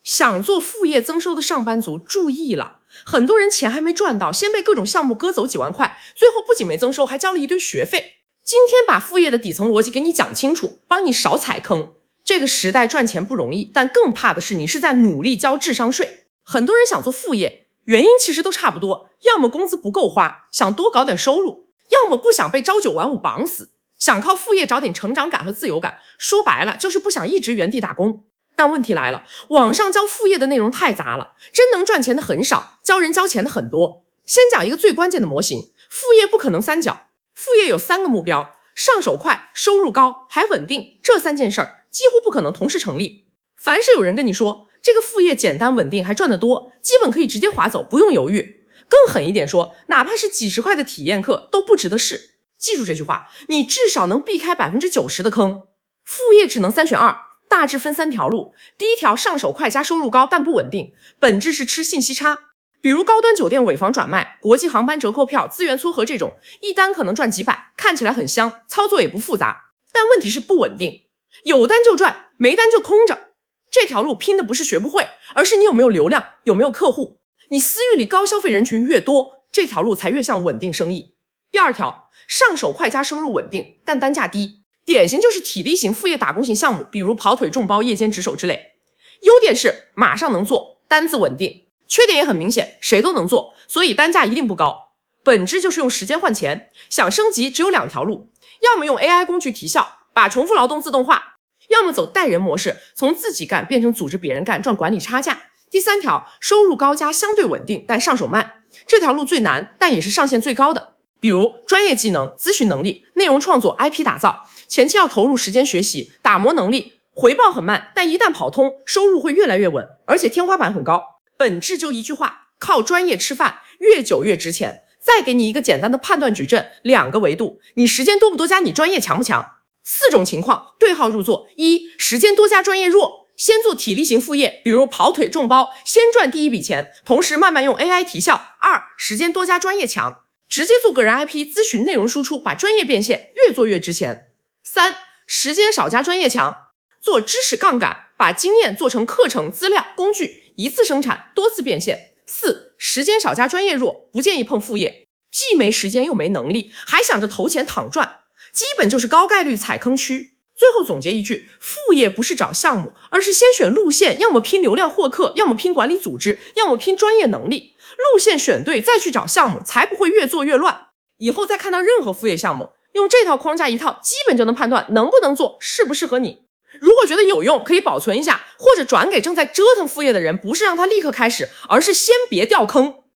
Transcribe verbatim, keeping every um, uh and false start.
想做副业增收的上班族注意了，很多人钱还没赚到，先被各种项目割走几万块，最后不仅没增收，还交了一堆学费。今天把副业的底层逻辑给你讲清楚，帮你少踩坑。这个时代赚钱不容易，但更怕的是你是在努力交智商税。很多人想做副业，原因其实都差不多，要么工资不够花，想多搞点收入，要么不想被朝九晚五绑死，想靠副业找点成长感和自由感，说白了就是不想一直原地打工。但问题来了，网上教副业的内容太杂了，真能赚钱的很少，教人交钱的很多。先讲一个最关键的模型，副业不可能三角。副业有三个目标，上手快、收入高还稳定，这三件事儿几乎不可能同时成立。凡是有人跟你说这个副业简单稳定还赚得多，基本可以直接划走，不用犹豫。更狠一点说，哪怕是几十块的体验课都不值得试。记住这句话，你至少能避开 百分之九十 的坑。副业只能三选二，大致分三条路。第一条，上手快加收入高但不稳定，本质是吃信息差。比如高端酒店尾房转卖、国际航班折扣票、资源撮合这种，一单可能赚几百，看起来很香，操作也不复杂，但问题是不稳定，有单就赚，没单就空着。这条路拼的不是学不会，而是你有没有流量，有没有客户。你私域里高消费人群越多，这条路才越像稳定生意。第二条，上手快加收入稳定，但单价低，典型就是体力型副业打工型项目，比如跑腿、众包、夜间值守之类。优点是马上能做，单子稳定，缺点也很明显，谁都能做，所以单价一定不高。本质就是用时间换钱，想升级只有两条路，要么用 A I 工具提效，把重复劳动自动化，要么走带人模式，从自己干变成组织别人干，赚管理差价。第三条，收入高加相对稳定，但上手慢，这条路最难，但也是上限最高的。比如专业技能、咨询能力、内容创作、I P 打造，前期要投入时间学习，打磨能力，回报很慢，但一旦跑通，收入会越来越稳，而且天花板很高。本质就一句话，靠专业吃饭，越久越值钱。再给你一个简单的判断矩阵，两个维度，你时间多不多加你专业强不强。四种情况对号入座：一、时间多加专业弱，先做体力型副业，比如跑腿、众包，先赚第一笔钱，同时慢慢用 A I 提效。二、时间多加专业强，直接做个人 I P， 咨询内容输出，把专业变现，越做越值钱。三、时间少加专业强，做知识杠杆，把经验做成课程、资料、工具，一次生产，多次变现。四、时间少加专业弱，不建议碰副业，既没时间又没能力，还想着投钱躺赚，基本就是高概率踩坑区。最后总结一句，副业不是找项目，而是先选路线，要么拼流量获客，要么拼管理组织，要么拼专业能力。路线选对，再去找项目，才不会越做越乱。以后再看到任何副业项目，用这套框架一套，基本就能判断能不能做，适不适合你。如果觉得有用，可以保存一下，或者转给正在折腾副业的人，不是让他立刻开始，而是先别掉坑。